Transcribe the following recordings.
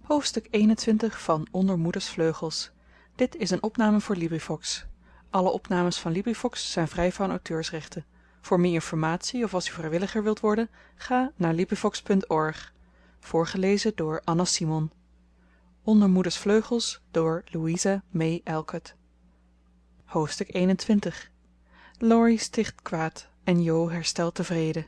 Hoofdstuk 21 van Onder Moeders Vleugels. Dit is een opname voor LibriVox. Alle opnames van LibriVox zijn vrij van auteursrechten. Voor meer informatie of als u vrijwilliger wilt worden, ga naar LibriVox.org. Voorgelezen door Anna Simon. Onder Moeders Vleugels door Louisa May Alcott. Hoofdstuk 21. Laurie sticht kwaad en Jo herstelt de vrede.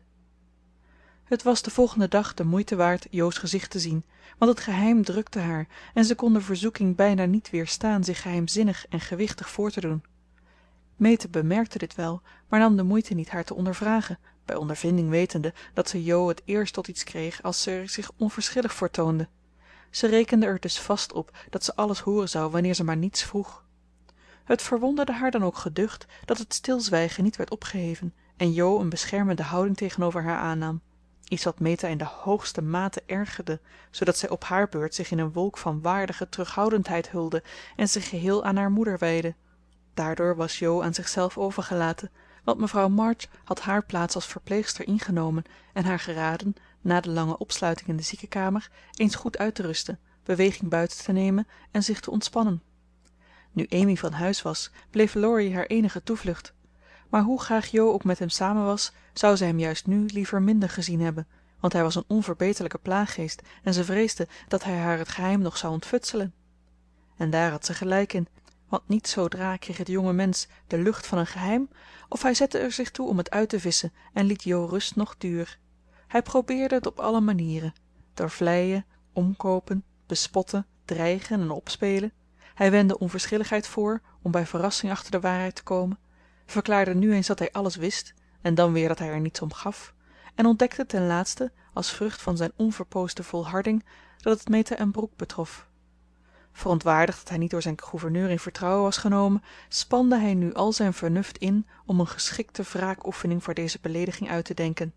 Het was de volgende dag de moeite waard Jo's gezicht te zien, want het geheim drukte haar en ze kon de verzoeking bijna niet weerstaan zich geheimzinnig en gewichtig voor te doen. Meta bemerkte dit wel, maar nam de moeite niet haar te ondervragen, bij ondervinding wetende dat ze Jo het eerst tot iets kreeg als ze er zich onverschillig voor toonde. Ze rekende er dus vast op dat ze alles horen zou wanneer ze maar niets vroeg. Het verwonderde haar dan ook geducht dat het stilzwijgen niet werd opgeheven en Jo een beschermende houding tegenover haar aannam. Iets wat Meta in de hoogste mate ergerde, zodat zij op haar beurt zich in een wolk van waardige terughoudendheid hulde en zich geheel aan haar moeder wijdde. Daardoor was Jo aan zichzelf overgelaten, want mevrouw March had haar plaats als verpleegster ingenomen en haar geraden, na de lange opsluiting in de ziekenkamer, eens goed uit te rusten, beweging buiten te nemen en zich te ontspannen. Nu Amy van huis was, bleef Laurie haar enige toevlucht. Maar hoe graag Jo ook met hem samen was, zou ze hem juist nu liever minder gezien hebben, want hij was een onverbeterlijke plaaggeest en ze vreesde dat hij haar het geheim nog zou ontfutselen. En daar had ze gelijk in, want niet zoodra kreeg het jonge mens de lucht van een geheim, of hij zette er zich toe om het uit te vissen en liet Jo rust noch duur. Hij probeerde het op alle manieren, door vleien, omkoopen, bespotten, dreigen en opspelen. Hij wendde onverschilligheid voor om bij verrassing achter de waarheid te komen, verklaarde nu eens dat hij alles wist en dan weer dat hij er niets om gaf, en ontdekte ten laatste, als vrucht van zijn onverpoosde volharding, dat het Meta en Brooke betrof. Verontwaardigd dat hij niet door zijn gouverneur in vertrouwen was genomen, spande hij nu al zijn vernuft in om een geschikte wraakoefening voor deze beleediging uit te denken.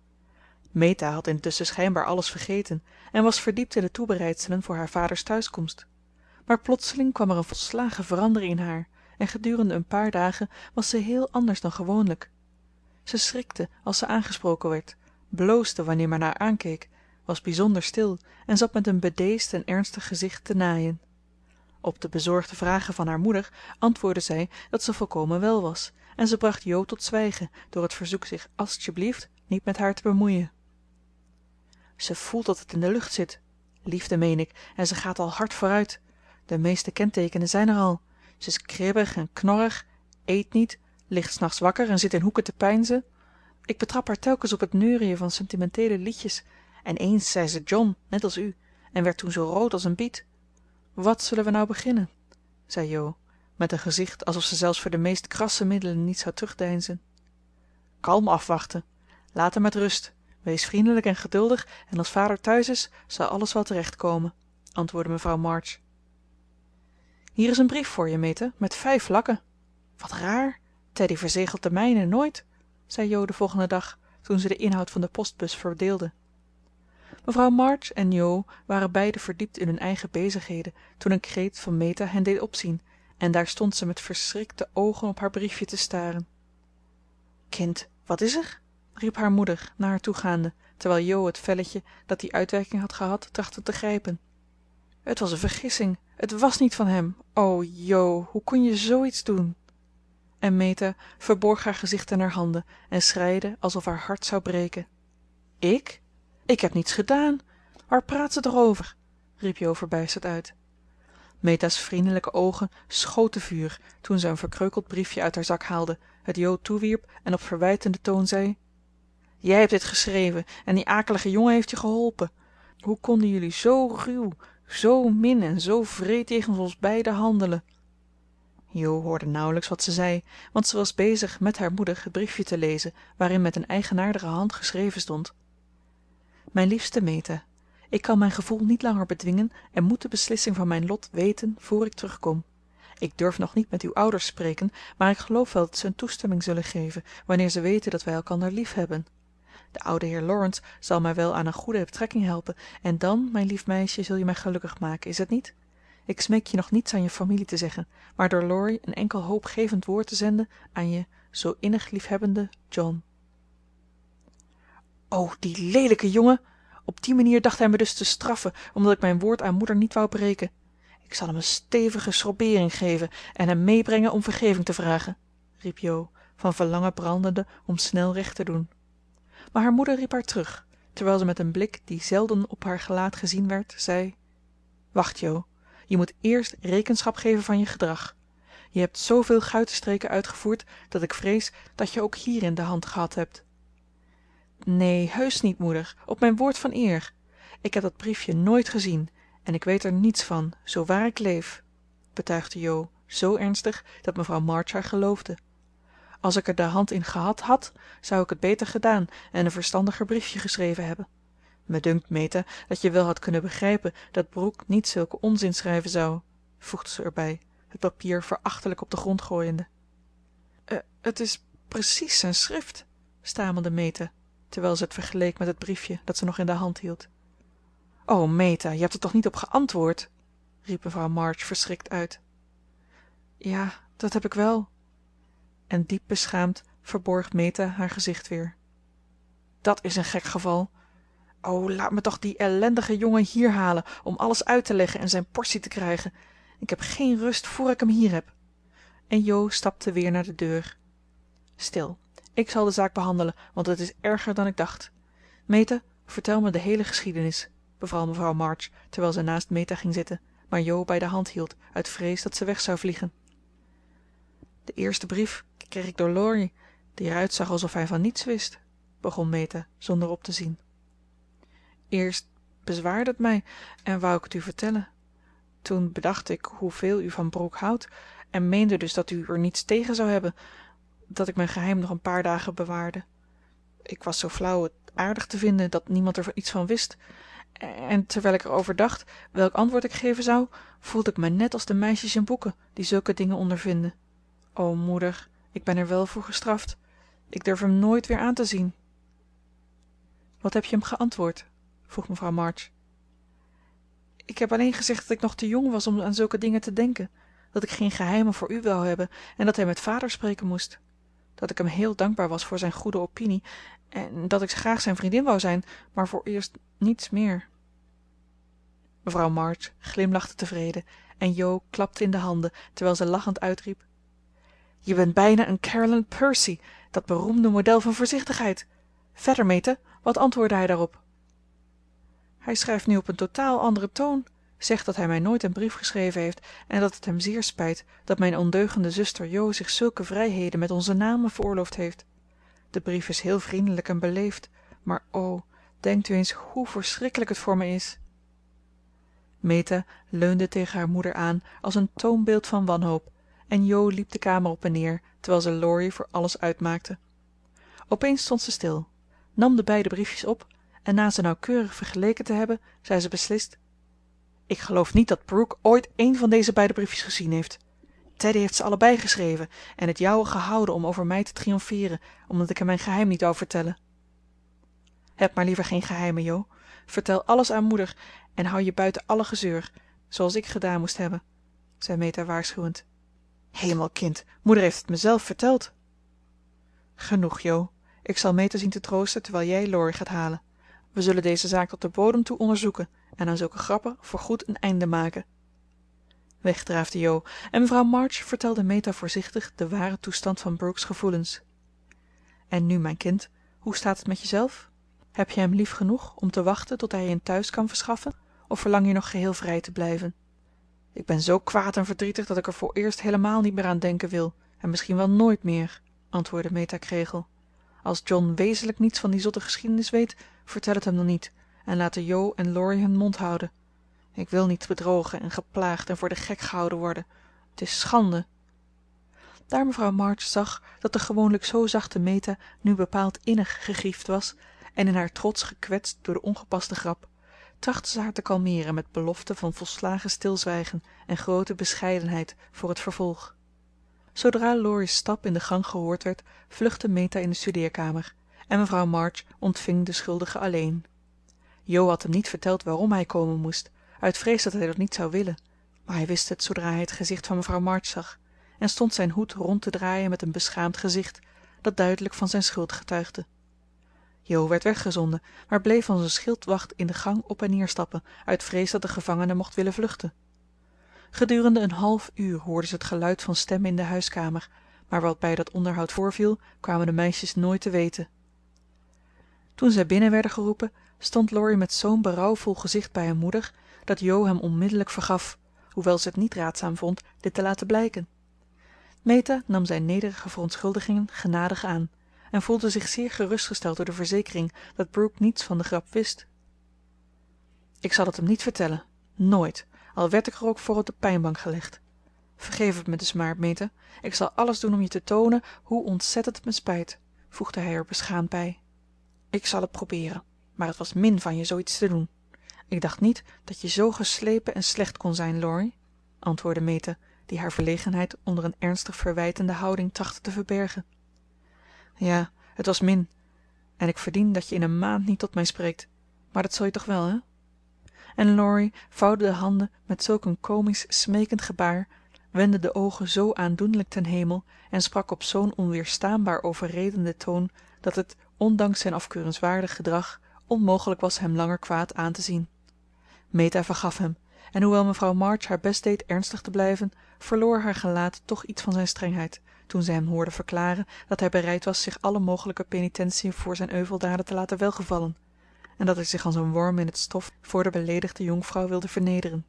Meta had intussen schijnbaar alles vergeten en was verdiept in de toebereidselen voor haar vaders thuiskomst. Maar plotseling kwam er een volslagen verandering in haar en gedurende een paar dagen was ze heel anders dan gewoonlijk. Ze schrikte als ze aangesproken werd, bloosde wanneer men haar aankeek, was bijzonder stil en zat met een bedeesd en ernstig gezicht te naaien. Op de bezorgde vragen van haar moeder antwoordde zij dat ze volkomen wel was en ze bracht Jo tot zwijgen door het verzoek zich alstjeblieft niet met haar te bemoeien. Ze voelt dat het in de lucht zit, liefde meen ik, en ze gaat al hard vooruit. De meeste kentekenen zijn er al. Ze is kribbig en knorrig, eet niet, ligt 's nachts wakker en zit in hoeken te peinzen. Ik betrap haar telkens op het neurieën van sentimenteele liedjes en eens zei ze John, net als u, en werd toen zo rood als een biet. Wat zullen we nou beginnen? Zei Jo, met een gezicht alsof ze zelfs voor de meest krasse middelen niet zou terugdeinzen. Kalm afwachten. Laat hem met rust. Wees vriendelijk en geduldig en als vader thuis is, zal alles wel terechtkomen, antwoordde mevrouw March. Hier is een brief voor je, Meta, met 5 lakken. Wat raar. Teddy verzegelt de mijne nooit, zei Jo de volgende dag, toen ze de inhoud van de postbus verdeelde. Mevrouw March en Jo waren beiden verdiept in hun eigen bezigheden toen een kreet van Meta hen deed opzien en daar stond ze met verschrikte ogen op haar briefje te staren. Kind, wat is er? Riep haar moeder naar haar toe gaande, terwijl Jo het velletje dat die uitwerking had gehad trachtte te grijpen. Het was een vergissing. Het was niet van hem. O, Jo, hoe kon je zoiets doen? En Meta verborg haar gezicht in haar handen en schreide alsof haar hart zou breken. Ik? Ik heb niets gedaan. Waar praat ze toch over? Riep Jo verbijsterd uit. Meta's vriendelijke ogen schoten vuur toen ze een verkreukeld briefje uit haar zak haalde, het Jo toewierp en op verwijtende toon zei: Jij hebt dit geschreven en die akelige jongen heeft je geholpen. Hoe konden jullie zo ruw, zo min en zo wreed jegens ons beiden handelen? Jo hoorde nauwelijks wat ze zei, want ze was bezig met haar moeder het briefje te lezen waarin met een eigenaardige hand geschreven stond: Mijn liefste Meta, ik kan mijn gevoel niet langer bedwingen en moet de beslissing van mijn lot weten voor ik terugkom. Ik durf nog niet met uw ouders spreken, maar ik geloof wel dat ze een toestemming zullen geven wanneer ze weten dat wij elkander lief hebben. De oude heer Laurence zal mij wel aan een goede betrekking helpen en dan, mijn lief meisje, zul je mij gelukkig maken, is het niet? Ik smeek je nog niets aan je familie te zeggen, maar door Laurie een enkel hoopgevend woord te zenden aan je zo innig liefhebbende John. O, die lelijke jongen! Op die manier dacht hij me dus te straffen omdat ik mijn woord aan moeder niet wou breken. Ik zal hem een stevige schrobbeering geven en hem meebrengen om vergeving te vragen, riep jo, van verlangen brandende om snel recht te doen. Maar haar moeder riep haar terug, terwijl ze met een blik die zelden op haar gelaat gezien werd, zei: wacht, Jo, je moet eerst rekenschap geven van je gedrag. Je hebt zoveel guitenstreken uitgevoerd dat ik vrees dat je ook hierin de hand gehad hebt. Nee, heus niet, moeder, op mijn woord van eer. Ik heb dat briefje nooit gezien en ik weet er niets van, zo waar ik leef, betuigde Jo zo ernstig dat mevrouw March haar geloofde. Als ik er de hand in gehad had, zou ik het beter gedaan en een verstandiger briefje geschreven hebben. Me dunkt, Meta, dat je wel had kunnen begrijpen dat Brooke niet zulke onzin schrijven zou, voegde ze erbij, het papier verachtelijk op de grond gooiende. Het is precies zijn schrift, stamelde Meta, terwijl ze het vergeleek met het briefje dat ze nog in de hand hield. O, Meta, je hebt er toch niet op geantwoord? Riep mevrouw March verschrikt uit. Ja, dat heb ik wel. En diep beschaamd verborg Meta haar gezicht weer. Dat is een gek geval. O, laat me toch die ellendige jongen hier halen om alles uit te leggen en zijn portie te krijgen. Ik heb geen rust voor ik hem hier heb. En Jo stapte weer naar de deur. Stil, ik zal de zaak behandelen, want het is erger dan ik dacht. Meta, vertel me de hele geschiedenis, beval mevrouw March, terwijl ze naast Meta ging zitten, maar Jo bij de hand hield, uit vrees dat ze weg zou vliegen. De eerste brief kreeg ik door Laurie, die eruit zag alsof hij van niets wist, begon Meta, zonder op te zien. Eerst bezwaarde het mij en wou ik het u vertellen. Toen bedacht ik hoeveel u van Brooke houdt en meende dus dat u er niets tegen zou hebben, dat ik mijn geheim nog een paar dagen bewaarde. Ik was zo flauw het aardig te vinden dat niemand er iets van wist. En terwijl ik erover dacht welk antwoord ik geven zou, voelde ik me net als de meisjes in boeken die zulke dingen ondervinden. O, moeder, ik ben er wel voor gestraft. Ik durf hem nooit weer aan te zien. Wat heb je hem geantwoord? Vroeg mevrouw March. Ik heb alleen gezegd dat ik nog te jong was om aan zulke dingen te denken, dat ik geen geheimen voor u wou hebben en dat hij met vader spreken moest. Dat ik hem heel dankbaar was voor zijn goede opinie en dat ik graag zijn vriendin wou zijn, maar vooreerst niets meer. Mevrouw March glimlachte tevreden en Jo klapte in de handen terwijl ze lachend uitriep: Je bent bijna een Caroline Percy, dat beroemde model van voorzichtigheid. Verder, Meta, wat antwoordde hij daarop? Hij schrijft nu op een totaal andere toon, zegt dat hij mij nooit een brief geschreven heeft en dat het hem zeer spijt dat mijn ondeugende zuster Jo zich zulke vrijheden met onze namen veroorloofd heeft. De brief is heel vriendelijk en beleefd, maar o, denkt u eens hoe verschrikkelijk het voor me is. Meta leunde tegen haar moeder aan als een toonbeeld van wanhoop en Jo liep de kamer op en neer terwijl ze Laurie voor alles uitmaakte. Opeens stond ze stil, nam de beide briefjes op en na ze nauwkeurig vergeleken te hebben, zei ze beslist: Ik geloof niet dat Brooke ooit één van deze beide briefjes gezien heeft. Teddy heeft ze allebei geschreven en het jouwe gehouden om over mij te triomfeeren, omdat ik hem mijn geheim niet wou vertellen. Heb maar liever geen geheimen, Jo. Vertel alles aan moeder en hou je buiten alle gezeur, zoals ik gedaan moest hebben, zei Meta waarschuwend. Hemelkind, moeder heeft het me zelf verteld. Genoeg, Jo. Ik zal Meta zien te troosten terwijl jij Laurie gaat halen. We zullen deze zaak tot de bodem toe onderzoeken en aan zulke grappen voorgoed een einde maken. Weg draafde Jo en mevrouw March vertelde Meta voorzichtig de ware toestand van Brooke's gevoelens. En nu, mijn kind, hoe staat het met jezelf? Heb je hem lief genoeg om te wachten tot hij je een thuis kan verschaffen, of verlang je nog geheel vrij te blijven? Ik ben zo kwaad en verdrietig dat ik er vooreerst helemaal niet meer aan denken wil, en misschien wel nooit meer, antwoordde Meta Kregel. Als John wezenlijk niets van die zotte geschiedenis weet, vertel het hem dan niet en laten Jo en Laurie hun mond houden. Ik wil niet bedrogen en geplaagd en voor de gek gehouden worden. Het is schande. Daar mevrouw March zag dat de gewoonlijk zo zachte Meta nu bepaald innig gegriefd was en in haar trots gekwetst door de ongepaste grap, trachtte ze haar te kalmeren met beloften van volslagen stilzwijgen en grote bescheidenheid voor het vervolg. Zodra Laurie's stap in de gang gehoord werd, vluchtte Meta in de studeerkamer en mevrouw March ontving de schuldige alleen. Jo had hem niet verteld waarom hij komen moest, uit vrees dat hij dat niet zou willen, maar hij wist het zodra hij het gezicht van mevrouw March zag en stond zijn hoed rond te draaien met een beschaamd gezicht dat duidelijk van zijn schuld getuigde. Jo werd weggezonden, maar bleef als een schildwacht in de gang op en neer stappen, uit vrees dat de gevangene mocht willen vluchten. Gedurende een half uur hoorden ze het geluid van stemmen in de huiskamer, maar wat bij dat onderhoud voorviel, kwamen de meisjes nooit te weten. Toen zij binnen werden geroepen, stond Laurie met zo'n berouwvol gezicht bij hun moeder dat Jo hem onmiddellijk vergaf, hoewel ze het niet raadzaam vond dit te laten blijken. Meta nam zijn nederige verontschuldigingen genadig aan en voelde zich zeer gerustgesteld door de verzekering dat Brooke niets van de grap wist. Ik zal het hem niet vertellen, nooit, al werd ik er ook voor op de pijnbank gelegd. Vergeef het me dus maar, Meta. Ik zal alles doen om je te tonen hoe ontzettend het me spijt, voegde hij er beschaamd bij. Ik zal het proberen, maar het was min van je zoiets te doen. Ik dacht niet dat je zo geslepen en slecht kon zijn, Laurie, antwoordde Meta, die haar verlegenheid onder een ernstig verwijtende houding trachtte te verbergen. Ja, het was min. En ik verdien dat je in een maand niet tot mij spreekt. Maar dat zul je toch wel, hè? En Laurie vouwde de handen met zulk een komisch, smekend gebaar, wendde de ogen zo aandoenlijk ten hemel en sprak op zo'n onweerstaanbaar overredenden toon dat het, ondanks zijn afkeurenswaardig gedrag, onmogelijk was hem langer kwaad aan te zien. Meta vergaf hem, en hoewel mevrouw March haar best deed ernstig te blijven, verloor haar gelaat toch iets van zijn strengheid toen zij hem hoorde verklaren dat hij bereid was zich alle mogelijke penitentiën voor zijn euveldaden te laten welgevallen en dat hij zich als een worm in het stof voor de beleedigde jonkvrouw wilde vernederen.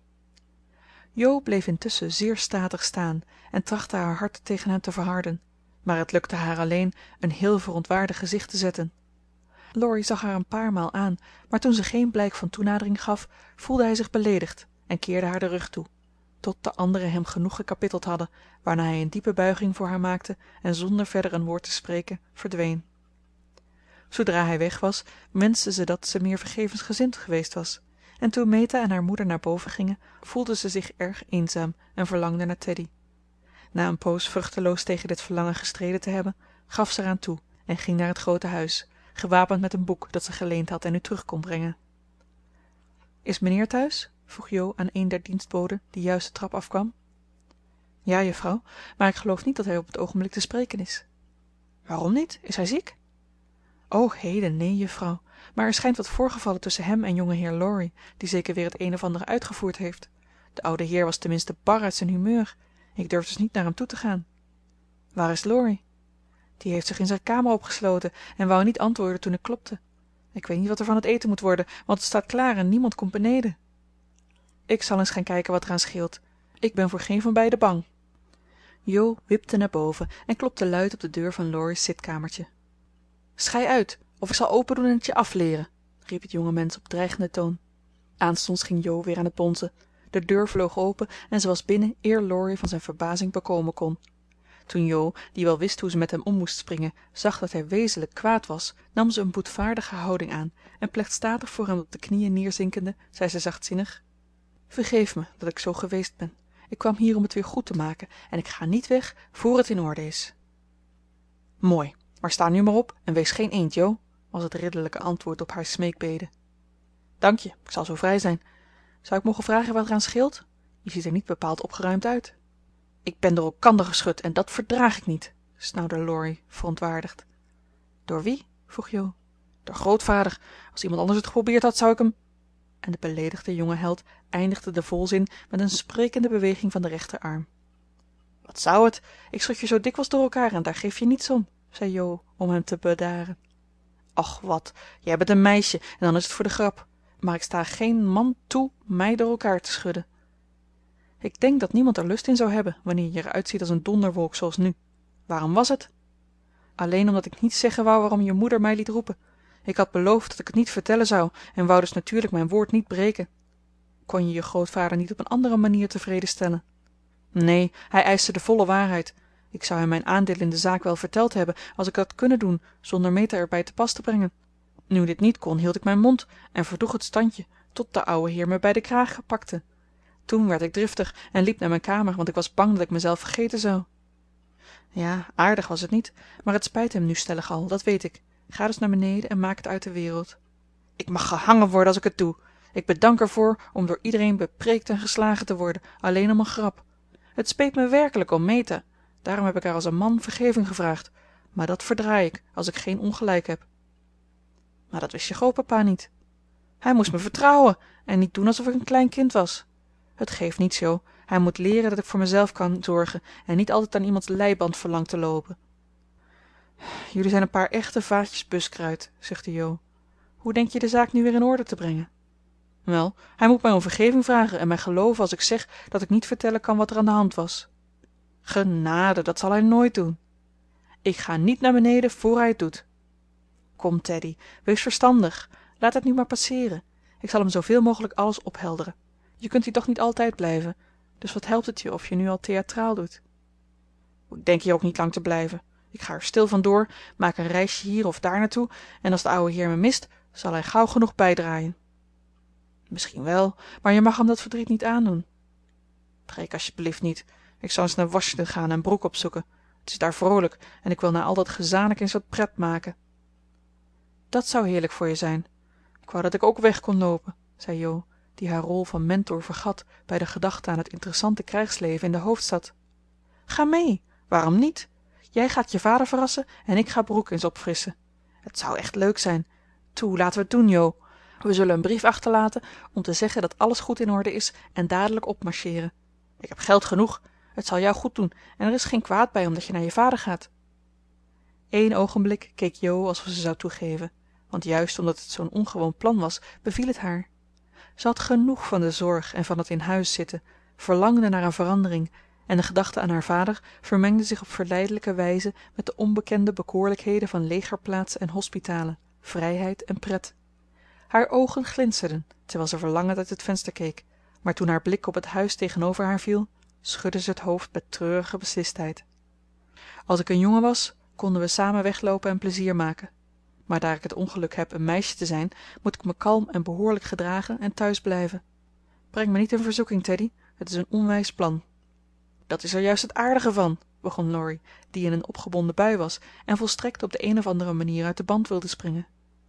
Jo bleef intussen zeer statig staan en trachtte haar hart tegen hem te verharden, maar het lukte haar alleen een heel verontwaardigd gezicht te zetten. Laurie zag haar een paar maal aan, maar toen ze geen blijk van toenadering gaf, voelde hij zich beleedigd en keerde haar de rug toe, tot de anderen hem genoeg gekapitteld hadden, waarna hij een diepe buiging voor haar maakte en zonder verder een woord te spreken verdween. Zodra hij weg was, wenste ze dat ze meer vergevensgezind geweest was, en toen Meta en haar moeder naar boven gingen, voelde ze zich erg eenzaam en verlangde naar Teddy. Na een poos vruchteloos tegen dit verlangen gestreden te hebben, gaf ze eraan toe en ging naar het grote huis, gewapend met een boek dat ze geleend had en nu terug kon brengen. Is meneer thuis? Vroeg Jo aan een der dienstboden die juist de trap afkwam. Ja, juffrouw, maar ik geloof niet dat hij op het ogenblik te spreken is. Waarom niet? Is hij ziek? O, heden nee, juffrouw, maar er schijnt wat voorgevallen tussen hem en jongeheer Laurie, die zeker weer het een of ander uitgevoerd heeft. De oude heer was tenminste bar uit zijn humeur. Ik durf dus niet naar hem toe te gaan. Waar is Laurie? Die heeft zich in zijn kamer opgesloten en wou niet antwoorden toen ik klopte. Ik weet niet wat er van het eten moet worden, want het staat klaar en niemand komt beneden. Ik zal eens gaan kijken wat er aan scheelt. Ik ben voor geen van beiden bang. Jo wipte naar boven en klopte luid op de deur van Laurie's zitkamertje. Schei uit, of ik zal opendoen en het je afleren, riep het jonge mens op dreigende toon. Aanstonds ging Jo weer aan het bonzen. De deur vloog open en ze was binnen eer Laurie van zijn verbazing bekomen kon. Toen Jo, die wel wist hoe ze met hem om moest springen, zag dat hij wezenlijk kwaad was, nam ze een boetvaardige houding aan en plechtstatig voor hem op de knieën neerzinkende, zei ze zachtzinnig: Vergeef me dat ik zo geweest ben. Ik kwam hier om het weer goed te maken en ik ga niet weg voor het in orde is. Mooi, maar sta nu maar op en wees geen eend, Jo, was het ridderlijke antwoord op haar smeekbede. Dank je, ik zal zo vrij zijn. Zou ik mogen vragen wat er aan scheelt? Je ziet er niet bepaald opgeruimd uit. Ik ben door elkander geschud en dat verdraag ik niet, snauwde Laurie, verontwaardigd. Door wie? vroeg Jo. Door grootvader. Als iemand anders het geprobeerd had, zou ik hem... En de beleedigde jonge held eindigde de volzin met een sprekende beweging van de rechterarm. Wat zou het? Ik schud je zo dikwijls door elkaar en daar geef je niets om, zei Jo om hem te bedaren. Och wat, jij bent een meisje en dan is het voor de grap. Maar ik sta geen man toe mij door elkaar te schudden. Ik denk dat niemand er lust in zou hebben wanneer je eruit ziet als een donderwolk zoals nu. Waarom was het? Alleen omdat ik niet zeggen wou waarom je moeder mij liet roepen. Ik had beloofd dat ik het niet vertellen zou en wou dus natuurlijk mijn woord niet breken. Kon je je grootvader niet op een andere manier tevreden stellen? Nee, hij eiste de volle waarheid. Ik zou hem mijn aandeel in de zaak wel verteld hebben als ik had kunnen doen zonder Meta erbij te pas te brengen. Nu dit niet kon, hield ik mijn mond en verdroeg het standje tot de ouwe heer me bij de kraag pakte. Toen werd ik driftig en liep naar mijn kamer, want ik was bang dat ik mezelf vergeten zou. Ja, aardig was het niet, maar het spijt hem nu stellig al, dat weet ik. Ga dus naar beneden en maak het uit de wereld. Ik mag gehangen worden als ik het doe. Ik bedank ervoor om door iedereen bepreekt en geslagen te worden, alleen om een grap. Het speet me werkelijk om Meta. Daarom heb ik haar als een man vergeving gevraagd. Maar dat verdraai ik, als ik geen ongelijk heb. Maar dat wist je grootpapa niet. Hij moest me vertrouwen en niet doen alsof ik een klein kind was. Het geeft niets, Jo. Hij moet leeren dat ik voor mezelf kan zorgen en niet altijd aan iemands leiband verlang te loopen. Jullie zijn een paar echte vaatjes buskruit, zuchtte Jo. Hoe denk je de zaak nu weer in orde te brengen? Wel, hij moet mij om vergeving vragen en mij geloven als ik zeg dat ik niet vertellen kan wat er aan de hand was. Genade, dat zal hij nooit doen. Ik ga niet naar beneden voor hij het doet. Kom, Teddy, wees verstandig. Laat het nu maar passeeren. Ik zal hem zoveel mogelijk alles ophelderen. Je kunt hier toch niet altijd blijven, dus wat helpt het je of je nu al theatraal doet? Ik denk hier ook niet lang te blijven. Ik ga er stil vandoor, maak een reisje hier of daar naartoe en als de ouwe heer me mist, zal hij gauw genoeg bijdraaien. Misschien wel, maar je mag hem dat verdriet niet aandoen. Preek alsjeblieft niet. Ik zou eens naar Washington gaan en Brooke opzoeken. Het is daar vroolijk en ik wil na al dat gezanik eens wat pret maken. Dat zou heerlijk voor je zijn. Ik wou dat ik ook weg kon loopen, zei Jo, die haar rol van mentor vergat bij de gedachte aan het interessante krijgsleven in de hoofdstad. Ga mee. Waarom niet? Jij gaat je vader verrassen en ik ga Brooke eens opfrissen. Het zou echt leuk zijn. Toe, laten we het doen, Jo. We zullen een brief achterlaten om te zeggen dat alles goed in orde is en dadelijk opmarcheeren. Ik heb geld genoeg. Het zal jou goed doen en er is geen kwaad bij omdat je naar je vader gaat. Eén ogenblik keek Jo alsof ze zou toegeven, want juist omdat het zo'n ongewoon plan was, beviel het haar. Ze had genoeg van de zorg en van het in huis zitten, verlangde naar een verandering en de gedachte aan haar vader vermengde zich op verleidelijke wijze met de onbekende bekoorlijkheden van legerplaatsen en hospitalen, vrijheid en pret. Haar ogen glinsterden terwijl ze verlangend uit het venster keek, maar toen haar blik op het huis tegenover haar viel, schudde ze het hoofd met treurige beslistheid. Als ik een jongen was, konden we samen weglopen en plezier maken. Maar daar ik het ongeluk heb een meisje te zijn, moet ik me kalm en behoorlijk gedragen en thuis blijven. Breng me niet in verzoeking, Teddy. Het is een onwijs plan. Dat is er juist het aardige van, begon Laurie, die in een opgebonden bui was en volstrekt op de een of andere manier uit de band wilde springen.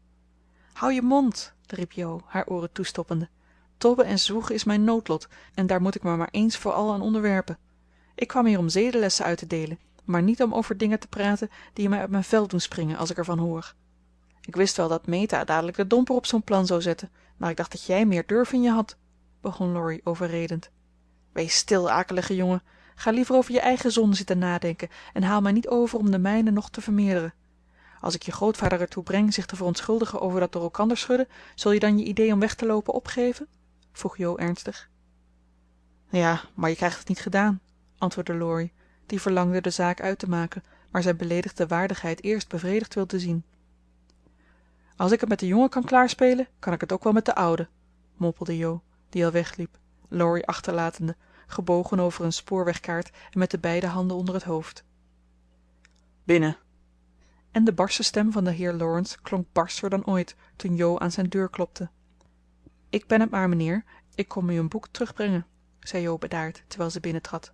Hou je mond, riep Jo, haar oren toestoppende. Tobben en zwoegen is mijn noodlot en daar moet ik me maar eens voor al aan onderwerpen. Ik kwam hier om zedenlessen uit te delen, maar niet om over dingen te praten die mij uit mijn vel doen springen als ik ervan hoor. Ik wist wel dat Meta dadelijk de domper op zo'n plan zou zetten, maar ik dacht dat jij meer durf in je had, begon Laurie overredend. Wees stil, akelige jongen. Ga liever over je eigen zonde zitten nadenken en haal mij niet over om de mijne nog te vermeerderen. Als ik je grootvader ertoe breng zich te verontschuldigen over dat door elkander schudden, zul je dan je idee om weg te lopen opgeven? Vroeg Jo ernstig. Ja, maar je krijgt het niet gedaan, antwoordde Laurie, die verlangde de zaak uit te maken, maar zijn beleedigde waardigheid eerst bevredigd wilde zien. Als ik het met de jongen kan klaarspelen, kan ik het ook wel met de oude, mompelde Jo, die al wegliep, Laurie achterlatende, gebogen over een spoorwegkaart en met de beide handen onder het hoofd. Binnen. En de barse stem van de heer Laurence klonk barscher dan ooit toen Jo aan zijn deur klopte. Ik ben het maar, meneer. Ik kom u een boek terugbrengen, zei Jo bedaard, terwijl ze binnentrad.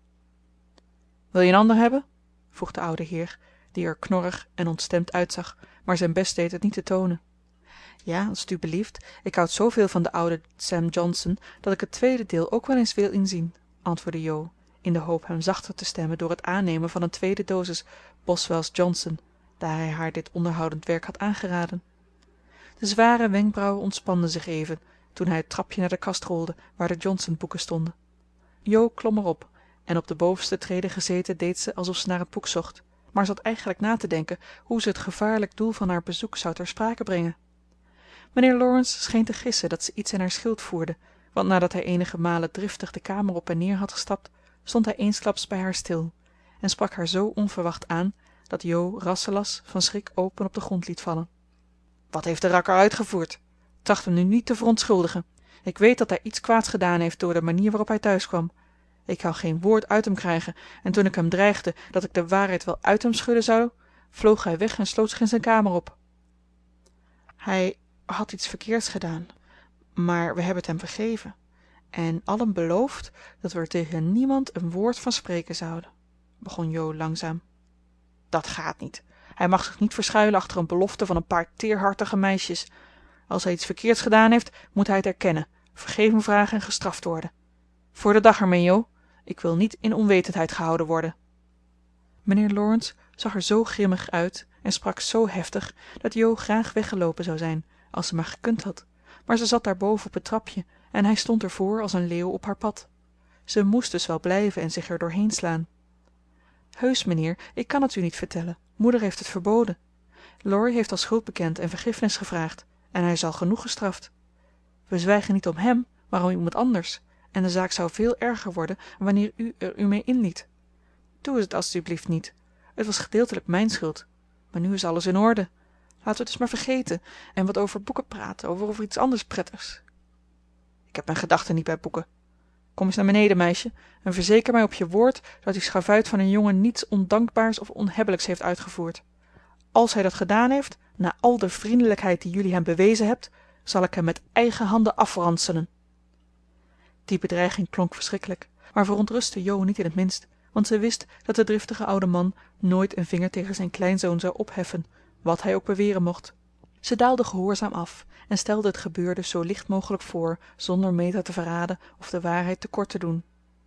Wil je een ander hebben? vroeg de oude heer, die er knorrig en ontstemd uitzag, maar zijn best deed het niet te tonen. Ja, als het u belieft. Ik houd zoveel van de oude Sam Johnson dat ik het tweede deel ook wel eens wil inzien, antwoordde Jo, in de hoop hem zachter te stemmen door het aannemen van een tweede dosis Boswell's Johnson, daar hij haar dit onderhoudend werk had aangeraden. De zware wenkbrauwen ontspanden zich even toen hij het trapje naar de kast rolde waar de Johnson-boeken stonden. Jo klom erop en op de bovenste trede gezeten deed ze alsof ze naar het boek zocht, maar zat eigenlijk na te denken hoe ze het gevaarlijk doel van haar bezoek zou ter sprake brengen. Mijnheer Laurence scheen te gissen dat ze iets in haar schild voerde, want nadat hij enige malen driftig de kamer op en neer had gestapt, stond hij eensklaps bij haar stil en sprak haar zo onverwacht aan dat Jo rasselas van schrik open op de grond liet vallen. Wat heeft de rakker uitgevoerd? Tracht hem nu niet te verontschuldigen. Ik weet dat hij iets kwaads gedaan heeft door de manier waarop hij thuis kwam. Ik kan geen woord uit hem krijgen en toen ik hem dreigde dat ik de waarheid wel uit hem schudden zou, vloog hij weg en sloot zich in zijn kamer op. Hij had iets verkeerds gedaan, maar we hebben het hem vergeven en allen beloofd dat we er tegen niemand een woord van spreken zouden, begon Jo langzaam. Dat gaat niet. Hij mag zich niet verschuilen achter een belofte van een paar teerhartige meisjes. Als hij iets verkeerds gedaan heeft, moet hij het erkennen, vergeving vragen en gestraft worden. Voor de dag ermee, Jo. Ik wil niet in onwetendheid gehouden worden. Mijnheer Laurence zag er zoo grimmig uit en sprak zoo heftig dat Jo graag weggeloopen zou zijn als ze maar gekund had, maar ze zat daarboven op het trapje en hij stond er voor als een leeuw op haar pad. Ze moest dus wel blijven en zich er doorheen slaan. Heusch, meneer, ik kan het u niet vertellen. Moeder heeft het verboden. Laurie heeft al schuld bekend en vergiffenis gevraagd en hij is al genoeg gestraft. We zwijgen niet om hem, maar om iemand anders en de zaak zou veel erger worden wanneer u er u mee inliet. Doe het alstublieft niet. Het was gedeeltelijk mijn schuld. Maar nu is alles in orde. Laten we het dus maar vergeten en wat over boeken praten, over iets anders prettigs. Ik heb mijn gedachten niet bij boeken. Kom eens naar beneden, meisje, en verzeker mij op je woord dat die schavuit van een jongen niets ondankbaars of onhebbelijks heeft uitgevoerd. Als hij dat gedaan heeft, na al de vriendelijkheid die jullie hem bewezen hebt, zal ik hem met eigen handen afranselen. Die bedreiging klonk verschrikkelijk, maar verontrustte Jo niet in het minst, want ze wist dat de driftige oude man nooit een vinger tegen zijn kleinzoon zou opheffen, wat hij ook beweren mocht. Ze daalde gehoorzaam af en stelde het gebeurde zo licht mogelijk voor, zonder Meta te verraden of de waarheid tekort te doen.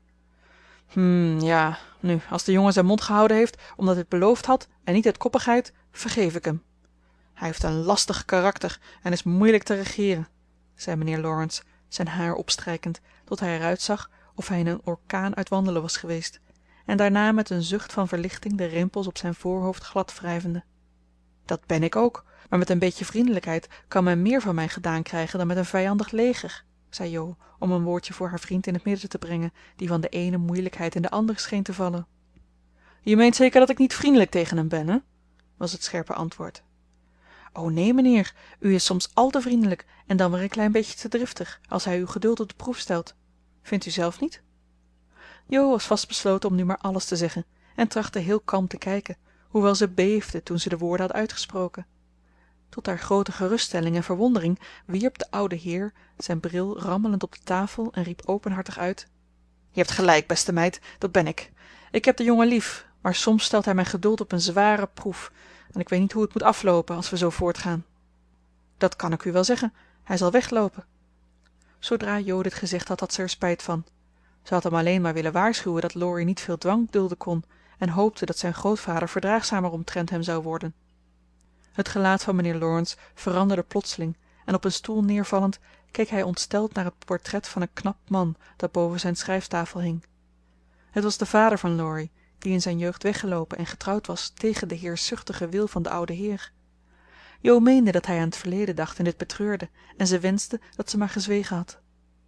Ja, nu, als de jongen zijn mond gehouden heeft omdat hij het beloofd had en niet uit koppigheid, vergeef ik hem. Hij heeft een lastig karakter en is moeilijk te regeeren, zei mijnheer Laurence, zijn haar opstrijkend, tot hij eruit zag of hij in een orkaan uit wandelen was geweest, en daarna met een zucht van verlichting de rimpels op zijn voorhoofd gladwrijvende. Dat ben ik ook, maar met een beetje vriendelijkheid kan men meer van mij gedaan krijgen dan met een vijandig leger, zei Jo, om een woordje voor haar vriend in het midden te brengen, die van de ene moeilijkheid in de andere scheen te vallen. Je meent zeker dat ik niet vriendelijk tegen hem ben, hè? Was het scherpe antwoord. O nee, meneer, u is soms al te vriendelijk en dan weer een klein beetje te driftig, als hij uw geduld op de proef stelt. Vindt u zelf niet? Jo was vastbesloten om nu maar alles te zeggen en trachtte heel kalm te kijken, hoewel ze beefde toen ze de woorden had uitgesproken. Tot haar grote geruststelling en verwondering wierp de oude heer zijn bril rammelend op de tafel en riep openhartig uit: Je hebt gelijk, beste meid, dat ben ik. Ik heb de jongen lief, maar soms stelt hij mijn geduld op een zware proef en ik weet niet hoe het moet aflopen als we zo voortgaan. Dat kan ik u wel zeggen, hij zal weglopen. Zodra Jo dit gezegd had, had ze er spijt van. Ze had hem alleen maar willen waarschuwen dat Laurie niet veel dwang dulden kon en hoopte dat zijn grootvader verdraagzamer omtrent hem zou worden. Het gelaat van mijnheer Laurence veranderde plotseling en op een stoel neervallend keek hij ontsteld naar het portret van een knap man dat boven zijn schrijftafel hing. Het was de vader van Laurie, die in zijn jeugd weggelopen en getrouwd was tegen de heerschzuchtige wil van de oude heer. Jo meende dat hij aan het verleden dacht en dit betreurde en ze wenste dat ze maar gezwegen had.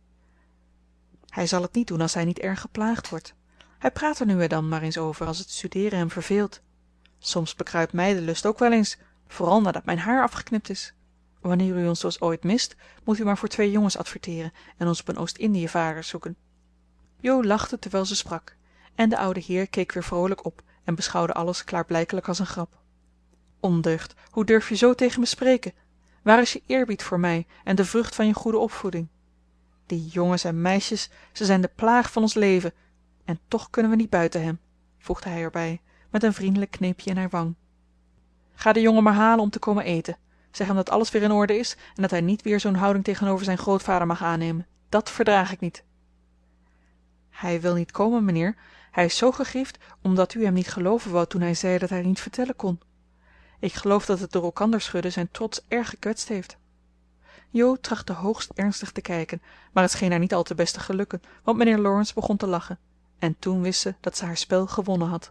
Hij zal het niet doen als hij niet erg geplaagd wordt. Hij praat er nu en dan maar eens over als het studeren hem verveelt. Soms bekruipt mij de lust ook wel eens, vooral nadat mijn haar afgeknipt is. Wanneer u ons dus ooit mist, moet u maar voor 2 jongens adverteren en ons op een Oost-Indië-vaarder zoeken. Jo lachte terwijl ze sprak en de oude heer keek weer vrolijk op en beschouwde alles klaarblijkelijk als een grap. Ondeugd, hoe durf je zo tegen me spreken? Waar is je eerbied voor mij en de vrucht van je goede opvoeding? Die jongens en meisjes, ze zijn de plaag van ons leven en toch kunnen we niet buiten hem, voegde hij erbij, met een vriendelijk kneepje in haar wang. Ga de jongen maar halen om te komen eten. Zeg hem dat alles weer in orde is en dat hij niet weer zo'n houding tegenover zijn grootvader mag aannemen. Dat verdraag ik niet. Hij wil niet komen, meneer. Hij is zo gegriefd omdat u hem niet geloven wou toen hij zei dat hij niet vertellen kon. Ik geloof dat het door elkander schudden zijn trots erg gekwetst heeft. Jo trachtte hoogst ernstig te kijken, maar het scheen haar niet al te best te gelukken, want mijnheer Laurence begon te lachen. En toen wist ze dat ze haar spel gewonnen had.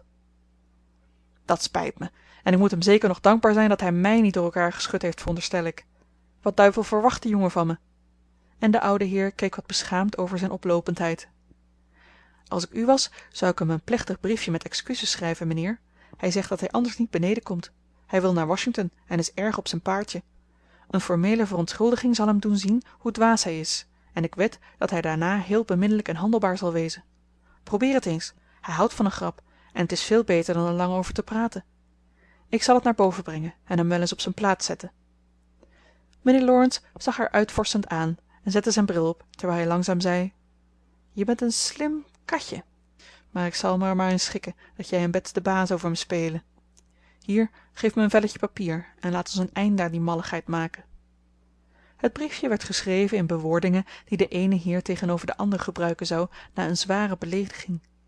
Dat spijt me. En ik moet hem zeker nog dankbaar zijn dat hij mij niet door elkaar geschud heeft, veronderstel ik. Wat duivel verwacht die jongen van me? En de oude heer keek wat beschaamd over zijn oplopendheid. Als ik u was, zou ik hem een plechtig briefje met excuses schrijven, meneer. Hij zegt dat hij anders niet beneden komt. Hij wil naar Washington en is erg op zijn paardje. Een formele verontschuldiging zal hem doen zien hoe dwaas hij is. En ik wed dat hij daarna heel beminnelijk en handelbaar zal wezen. Probeer het eens. Hij houdt van een grap en het is veel beter dan er lang over te praten. Ik zal het naar boven brengen en hem wel eens op zijn plaats zetten. Mijnheer Laurence zag haar uitvorstend aan en zette zijn bril op, terwijl hij langzaam zei: Je bent een slim katje. Maar ik zal me er maar in schikken dat jij en Bets de baas over me spelen. Hier, geef me een velletje papier en laat ons een einde aan die malligheid maken. Het briefje werd geschreven in bewoordingen die de ene heer tegenover de ander gebruiken zou na een zware beleediging.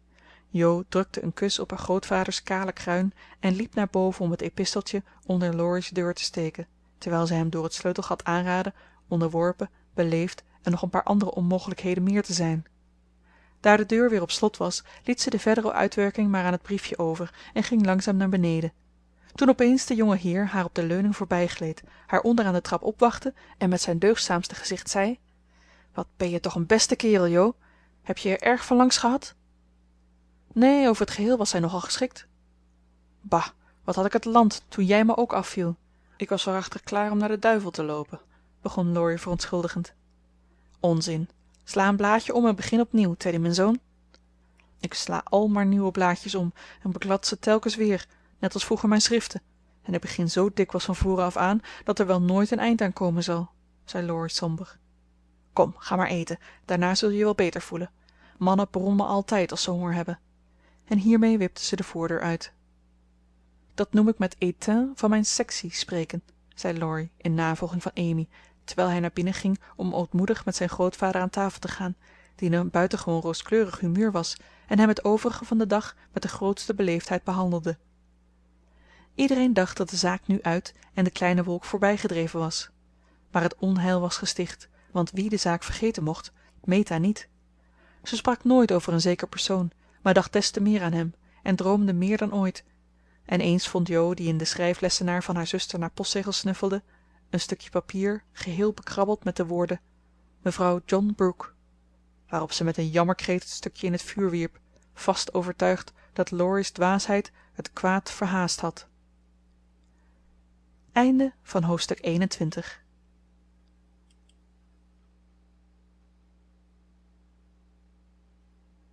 jo drukte een kus op haar grootvaders kale kruin en liep naar boven om het episteltje onder laurie's deur te steken terwijl ze hem door het sleutelgat aanraadde onderworpen beleefd en nog een paar andere onmogelijkheden meer te zijn. Daar de deur weer op slot was liet ze de verdere uitwerking maar aan het briefje over en ging langzaam naar beneden toen opeens de jonge heer haar op de leuning voorbijgleed haar onder aan de trap opwachtte en met zijn deugdzaamste gezicht zei wat ben je toch een beste kerel jo heb je er erg van langs gehad nee over t geheel was hij nogal geschikt bah wat had ik het land toen jij me ook afviel ik was waarachtig klaar om naar den duivel te loopen begon laurie verontschuldigend onzin sla een blaadje om en begin opnieuw teddy mijn zoon ik sla al maar nieuwe blaadjes om en beklad ze telkens weer net als vroeger mijn schriften en ik begin zoo dikwijls van voren af aan dat er wel nooit een eind aan komen zal zei laurie somber kom ga maar eten daarna zul je je wel beter voelen mannen brommen altijd als ze honger hebben en hiermee wipte ze de voordeur uit dat noem ik met étain van mijn sectie spreken zei laurie in navolging van amy terwijl hij naar binnen ging om ootmoedig met zijn grootvader aan tafel te gaan die in een buitengewoon rooskleurig humeur was en hem het overige van den dag met de grootste beleefdheid behandelde iedereen dacht dat de zaak nu uit en de kleine wolk voorbijgedreven was maar het onheil was gesticht want wie de zaak vergeten mocht meta niet ze sprak nooit over een zeker persoon maar dacht des te meer aan hem en droomde meer dan ooit en eens vond jo die in den schrijflessenaar van haar zuster naar postzegels snuffelde een stukje papier geheel bekrabbeld met de woorden mevrouw john brooke waarop ze met een jammerkreet het stukje in het vuur wierp vast overtuigd dat laurie's dwaasheid het kwaad verhaast had hoofdstuk